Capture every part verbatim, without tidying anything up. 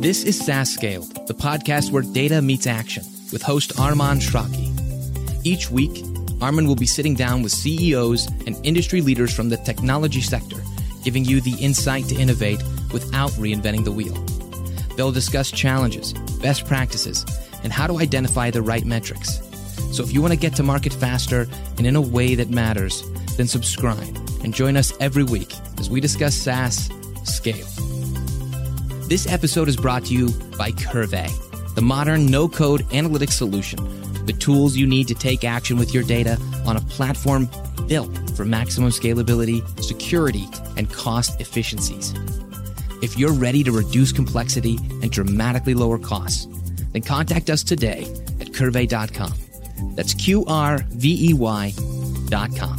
This is SaaS Scaled, the podcast where data meets action, with host Arman Shraki. Each week, Arman will be sitting down with C E Os and industry leaders from the technology sector, giving you the insight to innovate without reinventing the wheel. They'll discuss challenges, best practices, and how to identify the right metrics. So if you want to get to market faster and in a way that matters, then subscribe and join us every week as we discuss SaaS Scale. This episode is brought to you by Curvey, the modern no-code analytics solution, the tools you need to take action with your data on a platform built for maximum scalability, security, and cost efficiencies. If you're ready to reduce complexity and dramatically lower costs, then contact us today at curvey dot com. That's Q R V E Y dot com.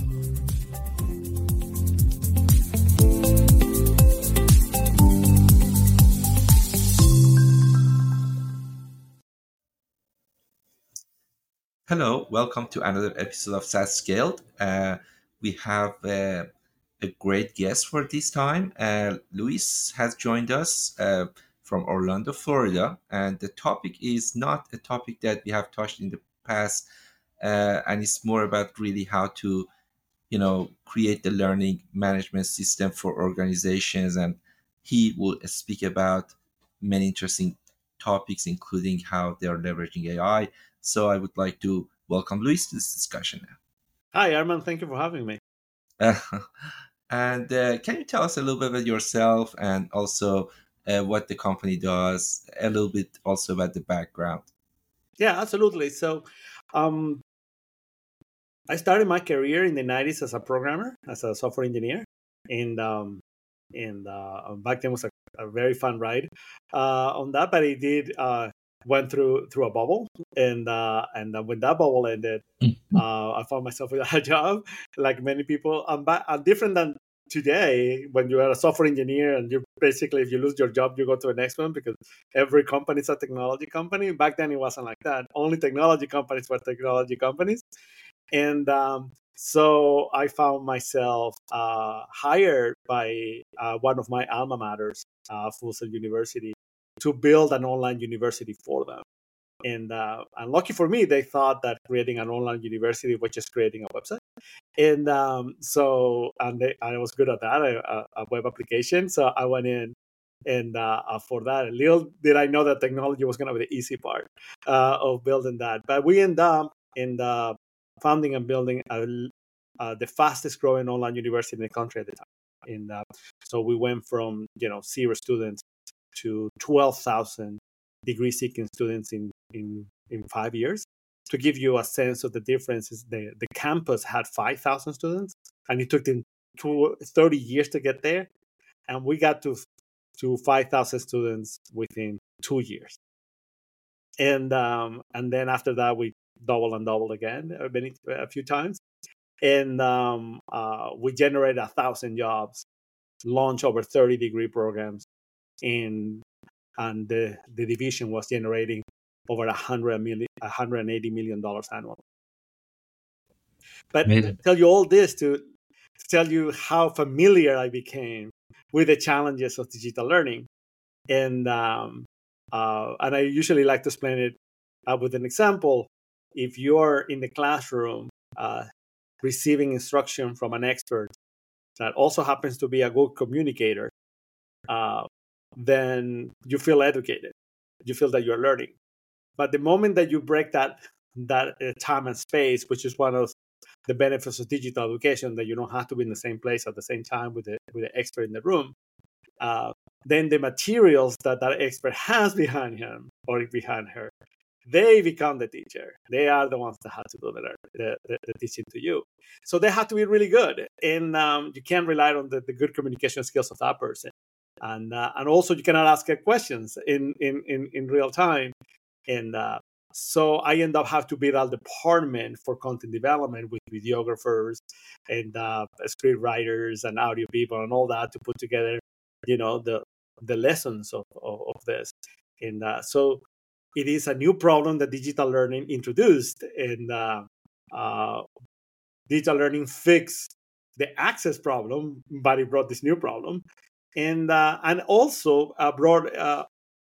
Hello, welcome to another episode of SaaS Scaled. Uh, we have uh, a great guest for this time. Uh, Luis has joined us uh, from Orlando, Florida, and the topic is not a topic that we have touched in the past, uh, and it's more about really how to, you know, create the learning management system for organizations. And he will speak about many interesting topics, including how they are leveraging A I. So I would like to welcome Luis to this discussion now. Hi, Arman. Thank you for having me. Uh, and uh, can you tell us a little bit about yourself and also uh, what the company does, a little bit also about the background? Yeah, absolutely. So um, I started my career in the nineties as a programmer, as a software engineer. And um, and uh, back then was a, a very fun ride uh, on that, but it did uh, went through through a bubble. And uh, and uh, when that bubble ended, uh, I found myself without a job, like many people. I'm, ba- I'm different than today when you are a software engineer and you basically, if you lose your job, you go to the next one because every company is a technology company. Back then, it wasn't like that. Only technology companies were technology companies. And um, so I found myself uh, hired by uh, one of my alma maters, uh, Full Sail University, to build an online university for them. And, uh, and lucky for me, they thought that creating an online university was just creating a website. And um, so and they, I was good at that, a, a web application. So I went in and uh, for that. Little did I know that technology was going to be the easy part uh, of building that. But we ended up in the founding and building a, uh, the fastest growing online university in the country at the time. And uh, so we went from you know zero students to twelve thousand degree-seeking students in, in, in five years. To give you a sense of the differences, the, the campus had five thousand students, and it took them thirty years to get there. And we got to, to five thousand students within two years. And um, and then after that, we doubled and doubled again a, many, a few times. And um, uh, we generated one thousand jobs, launched over thirty degree programs, and, and the, the division was generating over one hundred million, one hundred eighty million dollars annually. But I tell you all this to, to tell you how familiar I became with the challenges of digital learning. And um, uh, and I usually like to explain it uh, with an example. If you're in the classroom uh, receiving instruction from an expert that also happens to be a good communicator, uh, then you feel educated. You feel that you're learning. But the moment that you break that that uh, time and space, which is one of the benefits of digital education, that you don't have to be in the same place at the same time with the with the expert in the room, uh, then the materials that that expert has behind him or behind her, they become the teacher. They are the ones that have to do the, the, the, the teaching to you. So they have to be really good. And um, you can't rely on the, the good communication skills of that person. And uh, and also you cannot ask questions in, in, in, in real time. And uh, so I end up having to build a department for content development with videographers and uh, script writers and audio people and all that to put together, you know, the the lessons of, of, of this. And uh, so it is a new problem that digital learning introduced. And uh, uh, digital learning fixed the access problem, but it brought this new problem. And uh, and also uh, brought uh,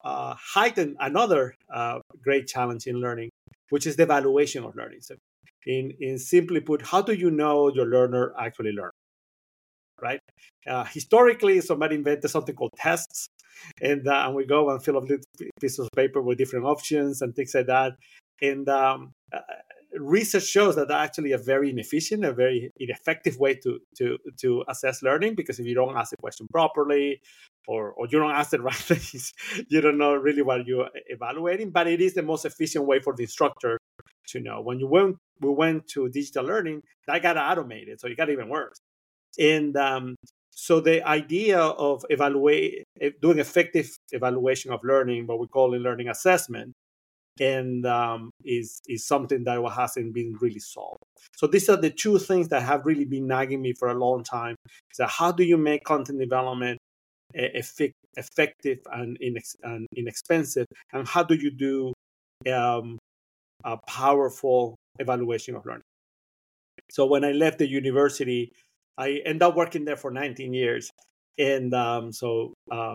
uh, heightened another uh, great challenge in learning, which is the evaluation of learning. So, in in simply put, how do you know your learner actually learned? Right? Uh, historically, somebody invented something called tests, and, uh, and we go and fill up little pieces of paper with different options and things like that. And um, uh, research shows that that's actually a very inefficient, a very ineffective way to to to assess learning, because if you don't ask the question properly, or or you don't ask the right things, you don't know really what you're evaluating. But it is the most efficient way for the instructor to know. When you went we went to digital learning, that got automated, so it got even worse. And um, so the idea of evaluate, doing effective evaluation of learning, what we call in learning assessment, and um, is is something that hasn't been really solved. So these are the two things that have really been nagging me for a long time. So how do you make content development effect, effective and, inex, and inexpensive, and how do you do um, a powerful evaluation of learning? So when I left the university, I ended up working there for nineteen years. And um, so uh,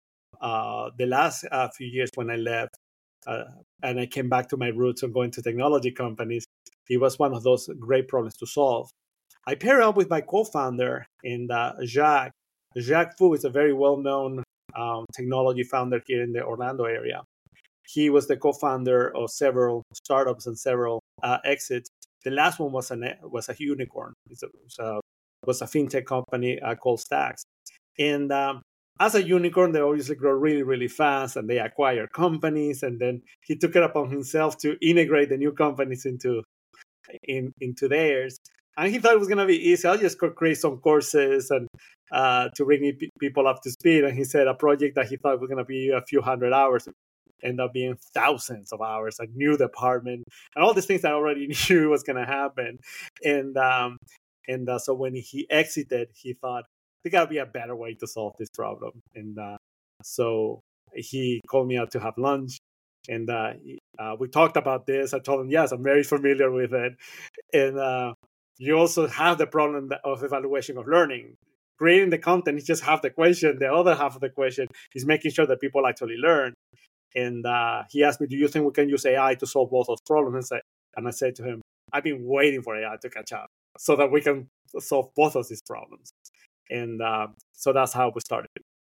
uh, the last uh, few years when I left, uh, and I came back to my roots of going to technology companies, it was one of those great problems to solve. I paired up with my co-founder, and uh, Jacques. Jacques Fu is a very well-known um, technology founder here in the Orlando area. He was the co-founder of several startups and several uh, exits. The last one was a was a unicorn. It was a, was a fintech company uh, called Stacks. And um, as a unicorn, they obviously grow really, really fast, and they acquire companies. And then he took it upon himself to integrate the new companies into in, into theirs. And he thought it was going to be easy. I'll just create some courses and uh, to bring people up to speed. And he said a project that he thought was going to be a few hundred hours ended up being thousands of hours, a new department, and all these things I already knew was going to happen. And um, and uh, so when he exited, he thought, there got to be a better way to solve this problem. And uh, so he called me out to have lunch. And uh, uh, we talked about this. I told him, yes, I'm very familiar with it. And uh, you also have the problem of evaluation of learning. Creating the content is just half the question. The other half of the question is making sure that people actually learn. And uh, he asked me, do you think we can use A I to solve both those problems? And I, and I said to him, I've been waiting for A I to catch up so that we can solve both of these problems. And uh, so that's how we started.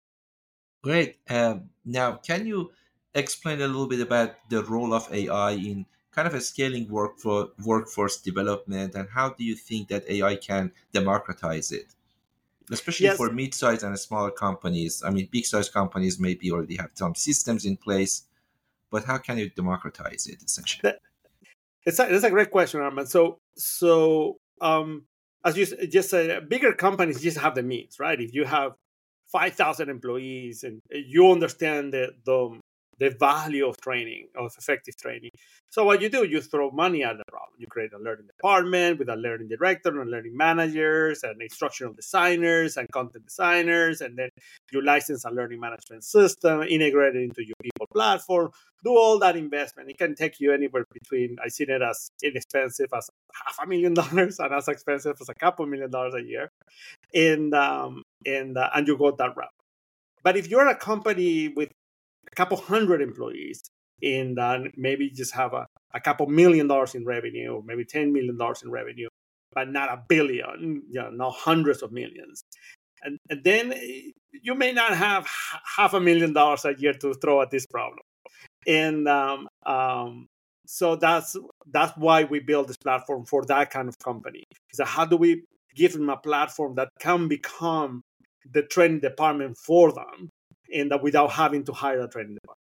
Great. Um, now, can you explain a little bit about the role of A I in kind of a scaling workforce, workforce development, and how do you think that A I can democratize it? Especially yes. for mid-sized and smaller companies. I mean, big-sized companies maybe already have some systems in place, but how can you democratize it, essentially? That, it's, a, it's a great question, Armand. So, so um, as you just said, bigger companies just have the means, right? If you have five thousand employees and you understand the, the the value of training, of effective training. So what you do, you throw money at the problem. You create a learning department with a learning director and learning managers and instructional designers and content designers. And then you license a learning management system, integrate it into your people platform, do all that investment. It can take you anywhere between, I see it as inexpensive as half a million dollars and as expensive as a couple million dollars a year. And, um, and, uh, and you go that route. But if you're a company with a couple hundred employees and uh, maybe just have a, a couple million dollars in revenue, or maybe ten million dollars in revenue, but not a billion, you know, not hundreds of millions. And, and then you may not have h- half a million dollars a year to throw at this problem. And um, um, so that's that's why we build this platform for that kind of company. So how do we give them a platform that can become the training department for them, and that without having to hire a training department?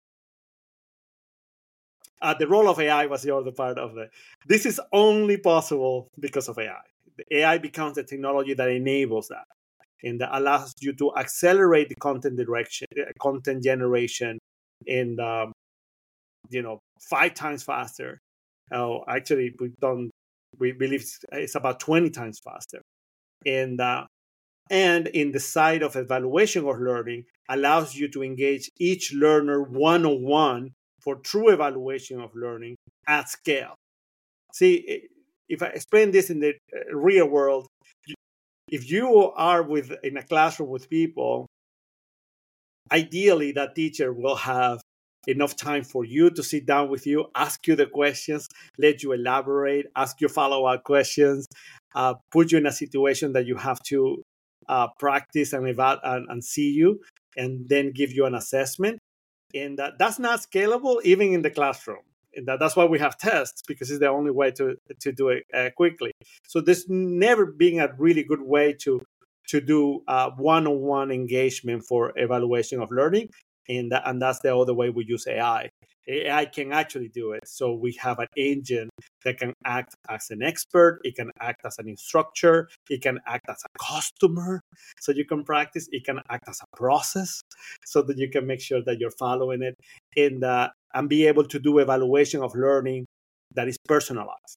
Uh, the role of A I was the other part of it. This is only possible because of A I. The A I becomes the technology that enables that, and that allows you to accelerate the content direction, content generation, and um, you know, five times faster. Oh, actually, we've done. We believe it's about twenty times faster, and uh, and in the side of evaluation of learning, allows you to engage each learner one-on-one for true evaluation of learning at scale. See, if I explain this in the real world, if you are with in a classroom with people ideally, that teacher will have enough time for you to sit down with you, ask you the questions, let you elaborate, ask you follow-up questions, uh, put you in a situation that you have to uh, practice and, eval- and, and see you, and then give you an assessment. And that, that's not scalable even in the classroom. And that, that's why we have tests, because it's the only way to, to do it uh, quickly. So there's never been a really good way to, to do uh, one-on-one engagement for evaluation of learning. And, that, and that's the other way we use A I. A I can actually do it. So we have an engine that can act as an expert. It can act as an instructor. It can act as a customer. So you can practice. It can act as a process so that you can make sure that you're following it and, uh, and be able to do evaluation of learning that is personalized.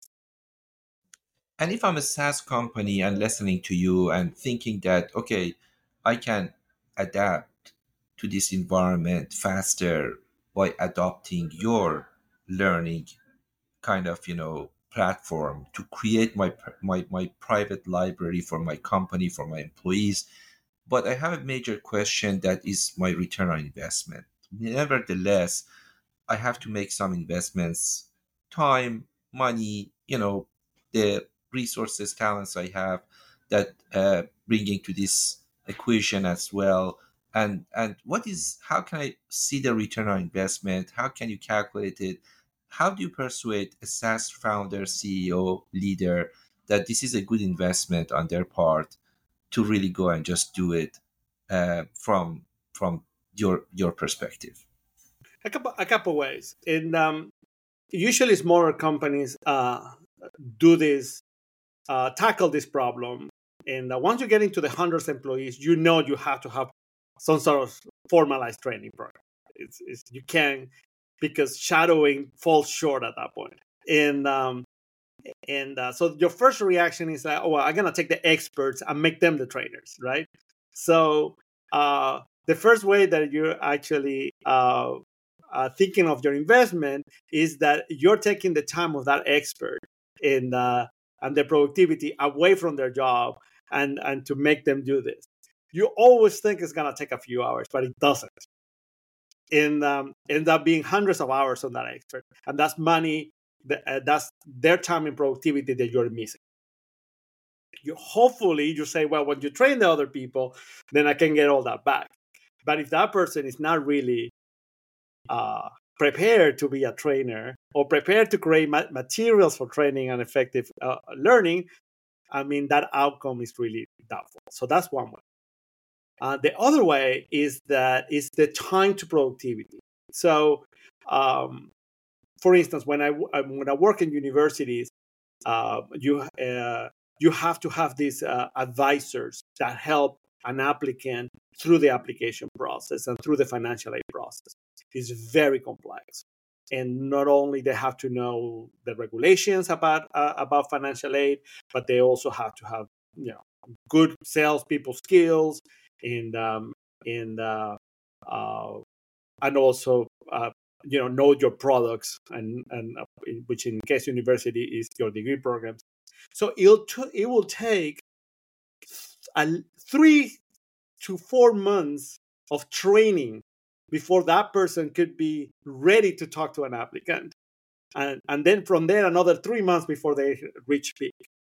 And if I'm a SaaS company and listening to you and thinking that, okay, I can adapt to this environment faster by adopting your learning kind of, you know, platform to create my my my private library for my company, for my employees. But I have a major question, that is my return on investment. Nevertheless, I have to make some investments, time, money, you know, the resources, talents I have, that uh, bringing to this equation as well. And and what is, how can I see the return on investment? How can you calculate it? How do you persuade a SaaS founder, C E O, leader that this is a good investment on their part to really go and just do it uh, from from your your perspective? A couple, a couple ways. And um, usually smaller companies uh, do this, uh, tackle this problem. And uh, once you get into the hundreds of employees, you know you have to have some sort of formalized training program. It's, it's you can't, because shadowing falls short at that point. And um, and uh, so your first reaction is like, oh, well, I'm gonna take the experts and make them the trainers, right? So uh, the first way that you're actually uh, uh, thinking of your investment is that you're taking the time of that expert and uh, and the productivity away from their job, and and to make them do this. You always think it's gonna take a few hours, but it doesn't. And um, end up being hundreds of hours on that expert, and that's money. Uh, that's their time and productivity that you're missing. You hopefully you say, well, when you train the other people, then I can get all that back. But if that person is not really uh, prepared to be a trainer or prepared to create ma- materials for training and effective uh, learning, I mean, that outcome is really doubtful. So that's one way. Uh, the other way is that is the time to productivity. So, um, for instance, when I when I work in universities, uh, you uh, you have to have these uh, advisors that help an applicant through the application process and through the financial aid process. It's very complex, and not only they have to know the regulations about uh, about financial aid, but they also have to have, you know, good salespeople skills, and um, and uh, uh, and also uh, you know know your products, and and uh, which in Case University is your degree programs. So it'll t- it will take a, three to four months of training before that person could be ready to talk to an applicant, and and then from there another three months before they reach peak.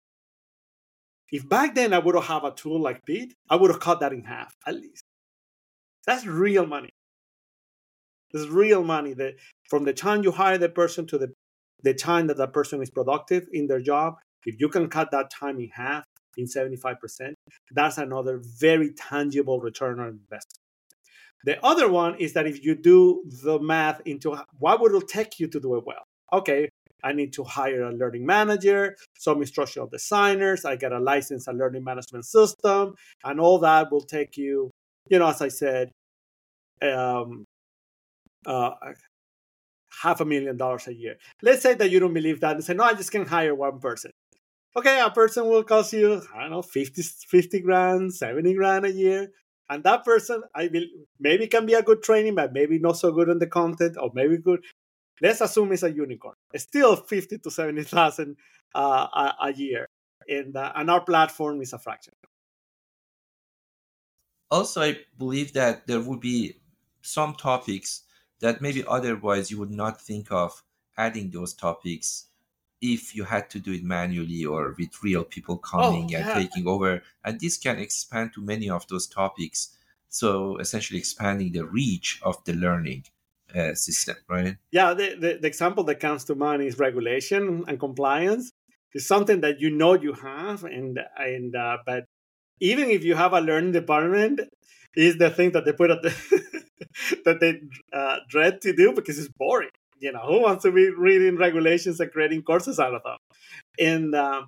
If back then I would have had a tool like Pete, I would have cut that in half at least. That's real money. This is real money. That from the time you hire the person to the, the time that that person is productive in their job, if you can cut that time in half, in seventy-five percent, that's another very tangible return on investment. The other one is that if you do the math into what would it take you to do it well? Okay, I need to hire a learning manager, some instructional designers, I get a license, a learning management system, and all that will take you, you know, as I said, um, uh, half a million dollars a year. Let's say that you don't believe that and say, no, I just can hire one person. Okay, a person will cost you, I don't know, fifty, fifty grand, seventy grand a year. And that person, I will, maybe can be a good training, but maybe not so good on the content, or maybe good. Let's assume it's a unicorn. It's still fifty to seventy thousand uh, a, a year. And, uh, and our platform is a fraction. Also, I believe that there would be some topics that maybe otherwise you would not think of adding those topics if you had to do it manually or with real people Oh coming and yeah, taking over. And this can expand to many of those topics. So essentially expanding the reach of the learning uh, system, right? yeah. The, the the example that comes to mind is regulation and compliance. It's something that you know you have, and and uh, but even if you have a learning department, is the thing that they put at the that they uh, dread to do because it's boring. You know, who wants to be reading regulations and creating courses out of them? And um,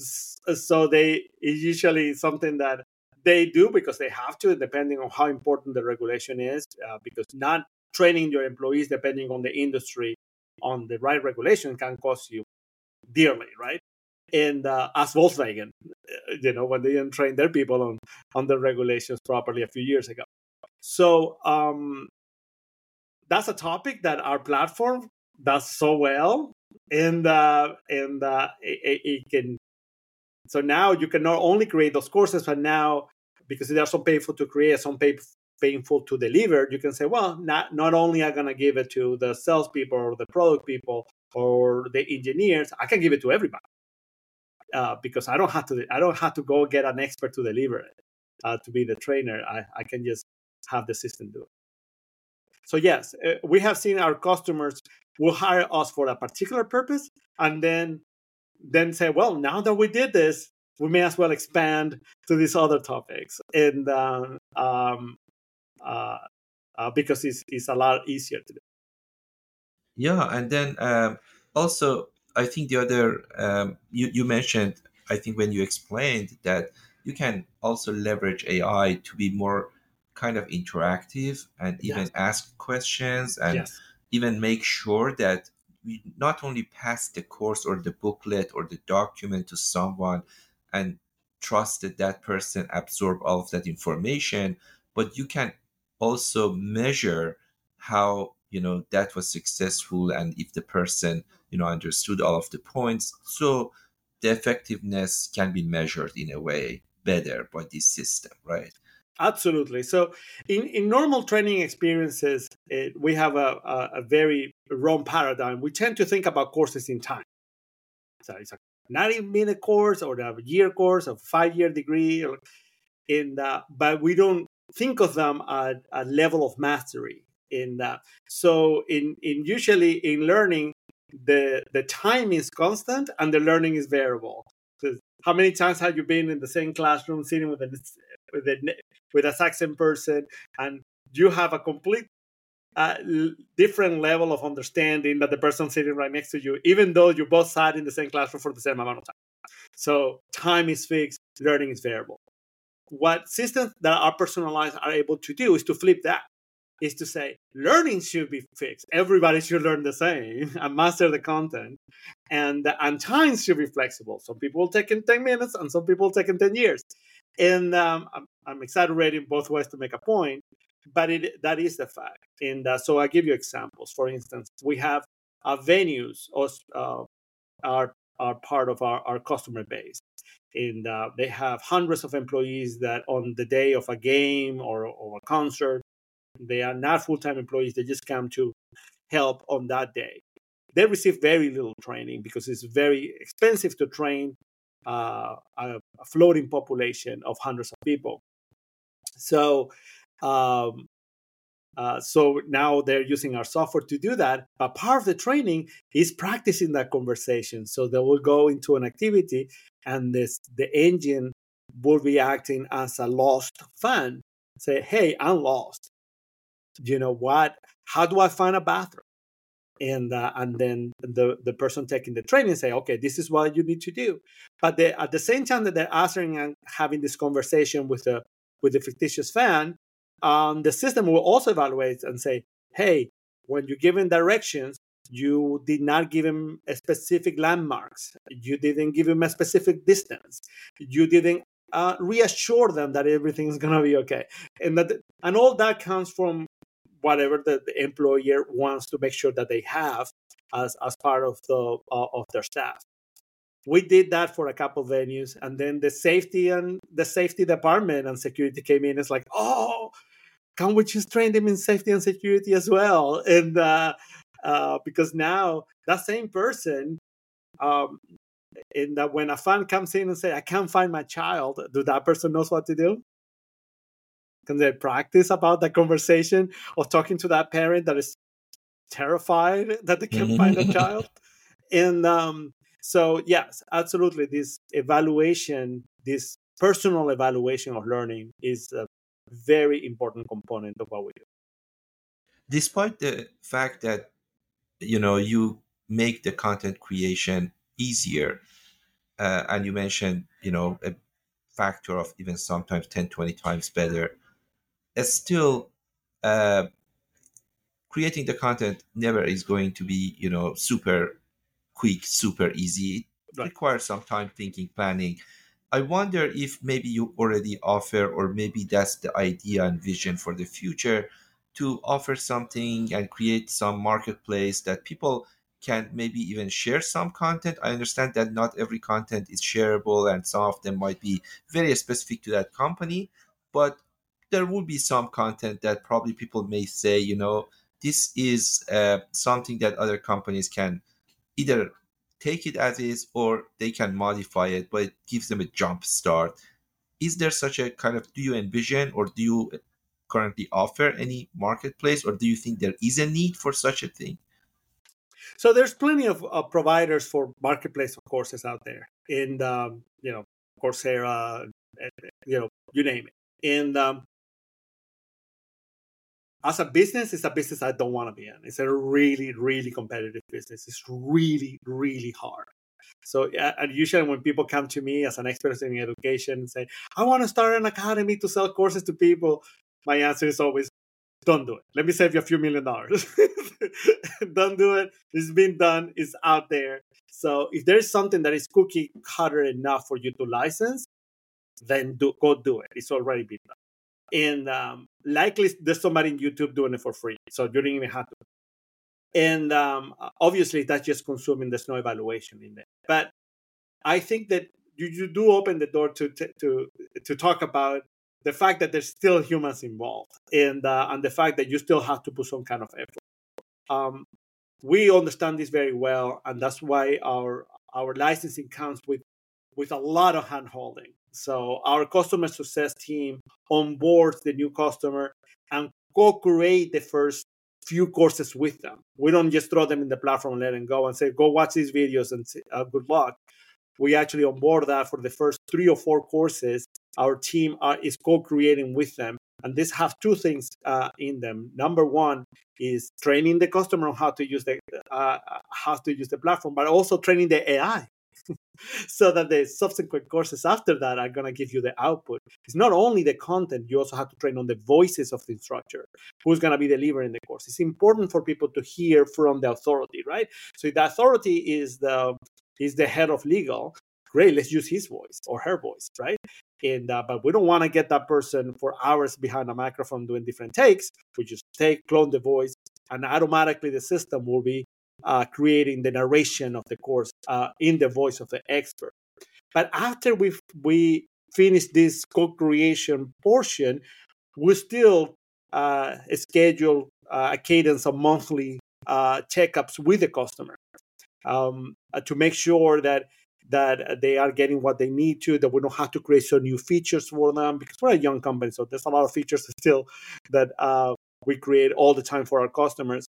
so they it's usually something that they do because they have to, depending on how important the regulation is. Uh, because not training your employees, depending on the industry, on the right regulation can cost you dearly, right? And uh, as Volkswagen, uh, you know, when they didn't train their people on on the regulations properly a few years ago. So um, that's a topic that our platform does so well, and uh, and uh, it, it can. So now you can not only create those courses, but now because they are so painful to create, so pay, painful to deliver, you can say, well, not not only am I going to give it to the salespeople or the product people or the engineers, I can give it to everybody. Uh, because I don't have to, I don't have to go get an expert to deliver it, uh, to be the trainer. I, I can just have the system do it. So yes, uh, we have seen our customers will hire us for a particular purpose, and then then say, well, now that we did this, we may as well expand to these other topics, and uh, um, uh, uh, because it's it's a lot easier to do. Yeah, and then um, also I think the other um, you you mentioned, I think when you explained that you can also leverage A I to be more kind of interactive and Yes, even ask questions and yes, even make sure that we not only pass the course or the booklet or the document to someone and trust that that person absorb all of that information, but you can also measure how you know that was successful and if the person you know understood all of the points, so the effectiveness can be measured in a way better by this system, right? absolutely. So in, in normal training experiences, it, we have a, a, a very wrong paradigm. We tend to think about courses in time. So it's a ninety minute course or a year course, a five year degree, or in that, but we don't think of them at a level of mastery. In that, so in in usually in learning, the the time is constant and the learning is variable. So how many times have you been in the same classroom sitting with a with a with a Saxon person, and you have a complete uh, different level of understanding that the person sitting right next to you, even though you both sat in the same classroom for the same amount of time. So time is fixed, learning is variable. What systems that are personalized are able to do is to flip that, is to say learning should be fixed. Everybody should learn the same and master the content, and and time should be flexible. Some people will take in ten minutes and some people will take in ten years. And um, I'm, I'm exaggerating both ways to make a point, but it, that is the fact. And uh, so I give you examples. For instance, we have uh, venues or uh, are are part of our, our customer base, and uh, they have hundreds of employees that on the day of a game or, or a concert, they are not full-time employees. They just come to help on that day. They receive very little training because it's very expensive to train uh, a, a floating population of hundreds of people. So um, uh, so now they're using our software to do that. But part of the training is practicing that conversation. So they will go into an activity, and this the engine will be acting as a lost fan. Say, hey, I'm lost. You know what? How do I find a bathroom? And uh, and then the, the person taking the training say, okay, this is what you need to do. But they, at the same time that they're answering and having this conversation with the with the fictitious fan, um, the system will also evaluate and say, hey, when you're giving directions, you did not give him a specific landmarks. You didn't give him a specific distance. You didn't uh, reassure them that everything's gonna be okay. And that and all that comes from whatever the, the employer wants to make sure that they have as, as part of the uh, of their staff. we did that for a couple venues, and then the safety and the safety department and security came in. It's like, oh, can we just train them in safety and security as well? And uh, uh, because now that same person, um, in that when a fan comes in and say, I can't find my child, do that person knows what to do? Can they practice about that conversation of talking to that parent that is terrified that they can't find a child? And um, so, yes, absolutely. This evaluation, this personal evaluation of learning is a very important component of what we do. Despite the fact that, you know, you make the content creation easier, uh, and you mentioned, you know, a factor of even sometimes ten, twenty times better, it's still uh, creating the content never is going to be, you know, super quick, super easy. It Right. requires some time, thinking, planning. I wonder if maybe you already offer, or maybe that's the idea and vision for the future, to offer something and create some marketplace that people can maybe even share some content. I understand that not every content is shareable, and some of them might be very specific to that company, but there will be some content that probably people may say, you know, this is uh, something that other companies can either take it as is or they can modify it, but it gives them a jump start. Is there such a kind of, do you envision or do you currently offer any marketplace, or do you think there is a need for such a thing? So there's plenty of uh, providers for marketplace of courses out there, and um, you know, Coursera, uh, you know, you name it. And um, as a business, it's a business I don't want to be in. It's a really, really competitive business. It's really, really hard. So, uh, and usually when people come to me as an expert in education and say, I want to start an academy to sell courses to people, my answer is always, don't do it. Let me save you a few million dollars. Don't do it. It's been done. It's out there. So if there's something that is cookie cutter enough for you to license, then do, go do it. It's already been done. And um, likely there's somebody in YouTube doing it for free. So you don't even have to. And um, obviously that's just consuming. There's no evaluation in there. But I think that you, you do open the door to, to, to, to talk about the fact that there's still humans involved, and uh, and the fact that you still have to put some kind of effort. Um, we understand this very well, and that's why our our licensing comes with with a lot of hand holding. So our customer success team onboards the new customer and co-create the first few courses with them. We don't just throw them in the platform and let them go and say, go watch these videos and say, uh, good luck. We actually onboard that for the first three or four courses. Our team are, is co-creating with them. And this have two things uh, in them. Number one is training the customer on how to use the uh, how to use the platform, but also training the A I so that the subsequent courses after that are going to give you the output. It's not only the content, you also have to train on the voices of the instructor who's going to be delivering the course. It's important for people to hear from the authority, right? So if the authority is the is the head of legal, great, let's use his voice or her voice, right? And uh, but we don't want to get that person for hours behind a microphone doing different takes. We just take, clone the voice, and automatically the system will be uh, creating the narration of the course uh, in the voice of the expert. But after we we finish this co-creation portion, we still uh, schedule uh, a cadence of monthly uh, checkups with the customer um, uh, to make sure that that they are getting what they need to, that we don't have to create some new features for them, because we're a young company, so there's a lot of features still that uh, we create all the time for our customers.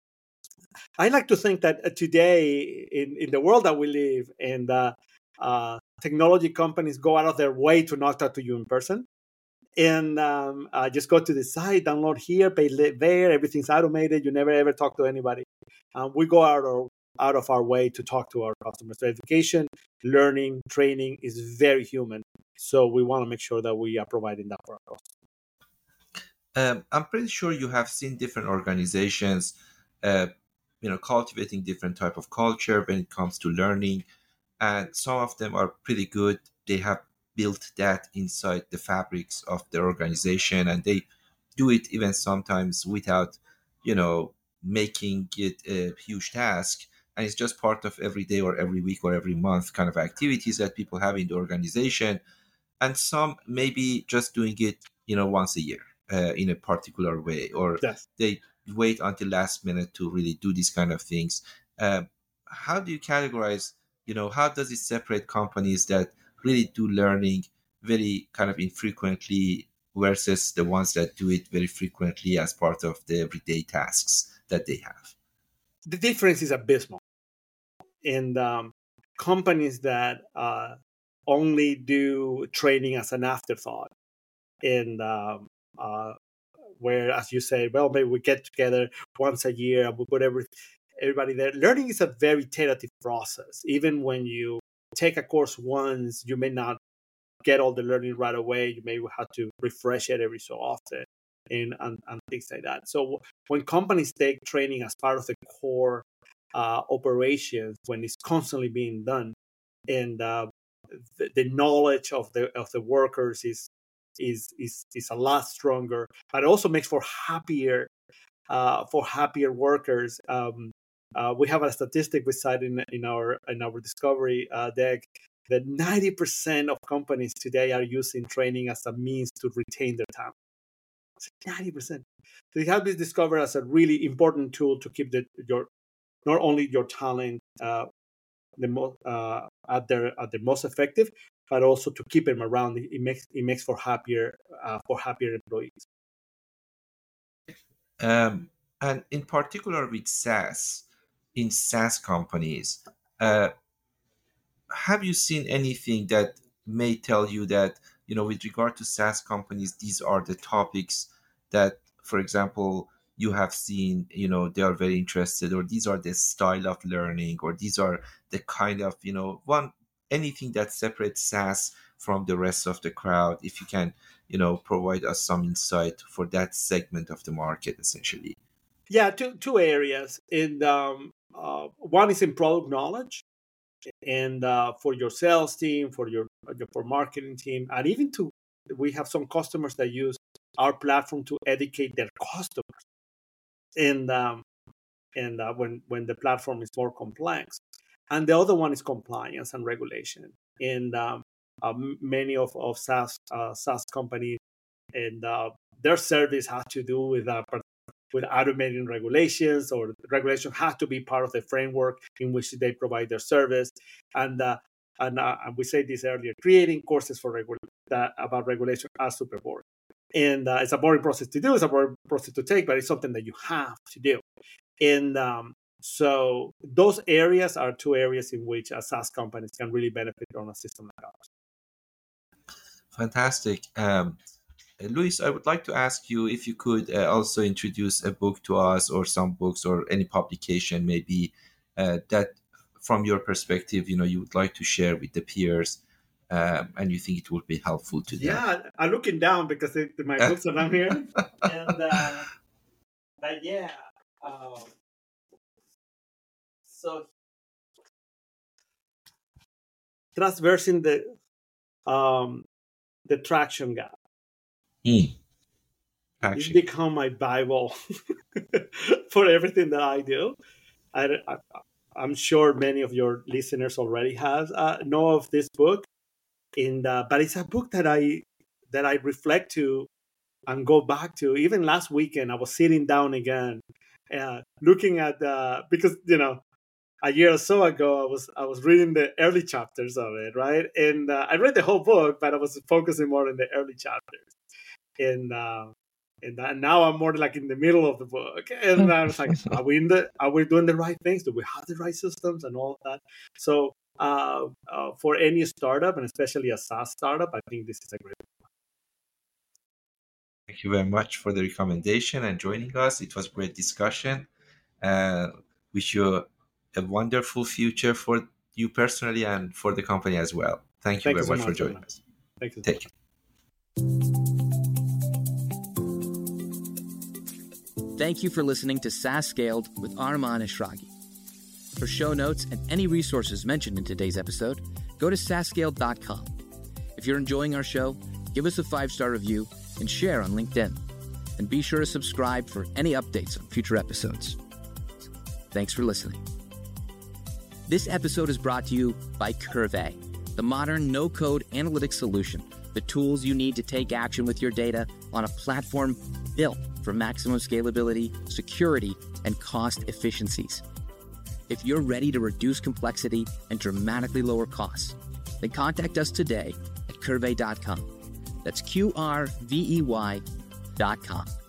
I like to think that today, in, in the world that we live, and uh, uh, technology companies go out of their way to not talk to you in person. And um, uh, just go to the site, download here, pay there, everything's automated. You never ever talk to anybody. Um, we go out of, out of our way to talk to our customers. So education, learning, training is very human. So we want to make sure that we are providing that for our customers. Um, I'm pretty sure you have seen different organizations, uh, you know, cultivating different type of culture when it comes to learning, and some of them are pretty good. They have built that inside the fabrics of their organization, and they do it even sometimes without, you know, making it a huge task. and it's just part of every day or every week or every month kind of activities that people have in the organization. And some maybe just doing it, you know, once a year uh, in a particular way, or Yes. they wait until last minute to really do these kind of things. Uh, how do you categorize, you know, how does it separate companies that really do learning very kind of infrequently versus the ones that do it very frequently as part of the everyday tasks that they have? The difference is abysmal. And um, companies that uh, only do training as an afterthought, and um, uh, where, as you say, well, maybe we get together once a year and we put every, everybody there. Learning is a very iterative process. Even when you take a course once, you may not get all the learning right away. You may have to refresh it every so often, and, and, and things like that. So when companies take training as part of the core uh, operations, when it's constantly being done, and uh, the, the knowledge of the of the workers is is is is a lot stronger, but it also makes for happier uh, for happier workers. Um, uh, we have a statistic we cite in in our in our discovery uh, deck that ninety percent of companies today are using training as a means to retain their talent. ninety percent. So it has been discovered as a really important tool to keep the, your not only your talent uh, the most uh, at their at the most effective, but also to keep them around. It, it makes it makes for happier uh, for happier employees. Um, and in particular with SaaS, in SaaS companies, uh, have you seen anything that may tell you that, you know, with regard to SaaS companies, these are the topics that, for example, you have seen, you know, they are very interested, or these are the style of learning, or these are the kind of, you know, one, anything that separates SaaS from the rest of the crowd, if you can, you know, provide us some insight for that segment of the market, essentially. Yeah, two two areas. And um, uh, one is in product knowledge, and uh, for your sales team, for your for marketing team, and even to we have some customers that use our platform to educate their customers. And um, and uh, when when the platform is more complex, and the other one is compliance and regulation. And um, uh, many of of SaaS uh, SaaS companies and uh, their service has to do with uh, with automating regulations, or regulation has to be part of the framework in which they provide their service. And uh, and, uh, and we said this earlier, creating courses for regu- that about regulation are super boring. And uh, it's a boring process to do, it's a boring process to take, but it's something that you have to do. And um, so those areas are two areas in which uh, SaaS companies can really benefit from a system like ours. Fantastic. Um, Luis, I would like to ask you if you could uh, also introduce a book to us, or some books, or any publication maybe uh, that from your perspective, you know, you would like to share with the peers, um, and you think it would be helpful to them. Yeah, I'm looking down because it, my books are down here. And uh, but yeah, um, so traversing the um, the traction gap. Mm. It's become my Bible for everything that I do. I, I, I'm sure many of your listeners already have uh, know of this book, and uh, but it's a book that I that I reflect to and go back to. Even last weekend, I was sitting down again, uh, looking at the because you know a year or so ago, I was I was reading the early chapters of it, right? And uh, I read the whole book, but I was focusing more on the early chapters. And uh, and uh, now I'm more like in the middle of the book, and I was like, are we in the are we doing the right things? Do we have the right systems and all of that? So uh, uh, for any startup, and especially a SaaS startup, I think this is a great one. Thank you very much for the recommendation and joining us. It was a great discussion. Uh, wish you a wonderful future for you personally and for the company as well. Thank you Thank very you so much for much, joining man. us. Thank you. Take care. Thank you for listening to SaaS Scaled with Arman Eshraghi. For show notes and any resources mentioned in today's episode, go to saas scaled dot com. If you're enjoying our show, give us a five-star review and share on LinkedIn. And be sure to subscribe for any updates on future episodes. Thanks for listening. This episode is brought to you by Curve, the modern no-code analytics solution, the tools you need to take action with your data on a platform built for maximum scalability, security, and cost efficiencies. If you're ready to reduce complexity and dramatically lower costs, then contact us today at curvey dot com. That's Q R V E Y dot com.